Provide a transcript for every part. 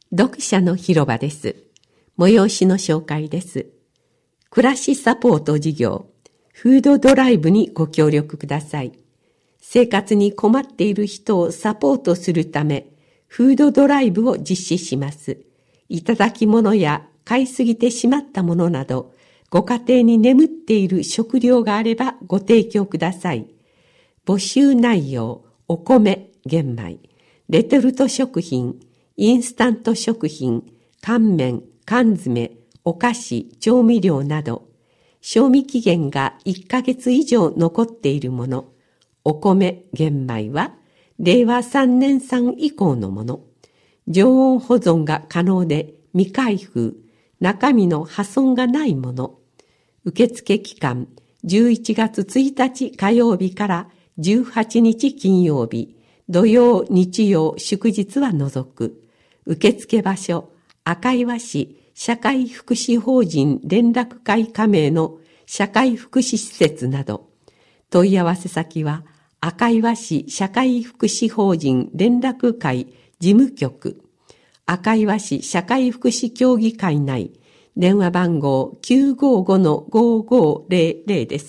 読者の広場です。催しの紹介です。暮らしサポート事業、フードドライブにご協力ください。生活に困っている人をサポートするため、フードドライブを実施します。いただき物や買いすぎてしまったものなど、ご家庭に眠っている食料があればご提供ください。募集内容、お米、玄米、レトルト食品、インスタント食品、乾麺、缶詰、お菓子、調味料など、賞味期限が1ヶ月以上残っているもの、お米、玄米は、令和3年産以降のもの、常温保存が可能で未開封、中身の破損がないもの、受付期間11月1日火曜日から18日金曜日、土曜、日曜、祝日は除く。受付場所、赤岩市社会福祉法人連絡会加盟の社会福祉施設など、問い合わせ先は赤岩市社会福祉法人連絡会事務局、赤岩市社会福祉協議会内、電話番号 955-5500 です。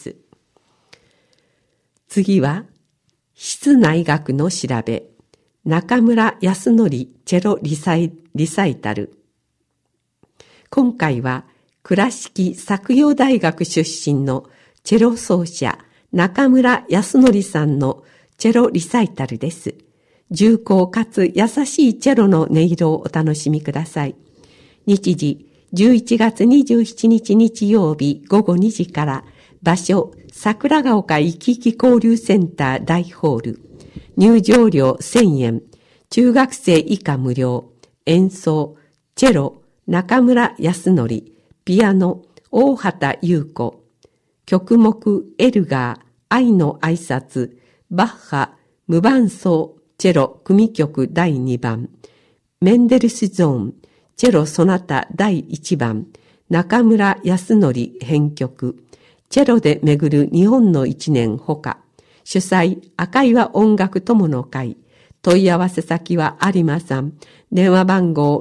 次は、室内楽の調べ、中村康則チェロリサイタル。今回は倉敷作陽大学出身のチェロ奏者中村康則さんのチェロリサイタルです。重厚かつ優しいチェロの音色をお楽しみください。日時11月27日日曜日午後2時から、場所桜ヶ丘いきいき交流センター大ホール。入場料1000円、中学生以下無料。演奏、チェロ、中村康則、ピアノ、大畑優子。曲目、エルガー、愛の挨拶、バッハ、無伴奏、チェロ、組曲第2番。メンデルスゾーン、チェロソナタ第1番。中村康則編曲。チェロで巡る日本の一年ほか。主催、赤岩音楽友の会。問い合わせ先は有馬さん。電話番号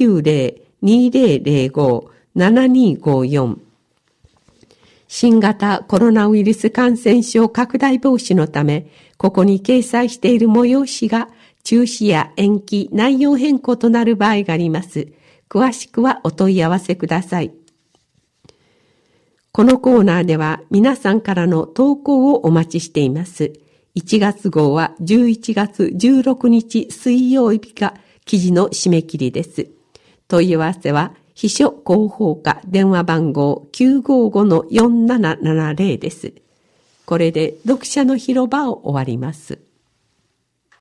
090-2005-7254。新型コロナウイルス感染症拡大防止のため、ここに掲載している催しが中止や延期、内容変更となる場合があります。詳しくはお問い合わせください。このコーナーでは皆さんからの投稿をお待ちしています。1月号は11月16日水曜日が記事の締め切りです。問い合わせは秘書広報課電話番号 955-4770 です。これで読者の広場を終わります。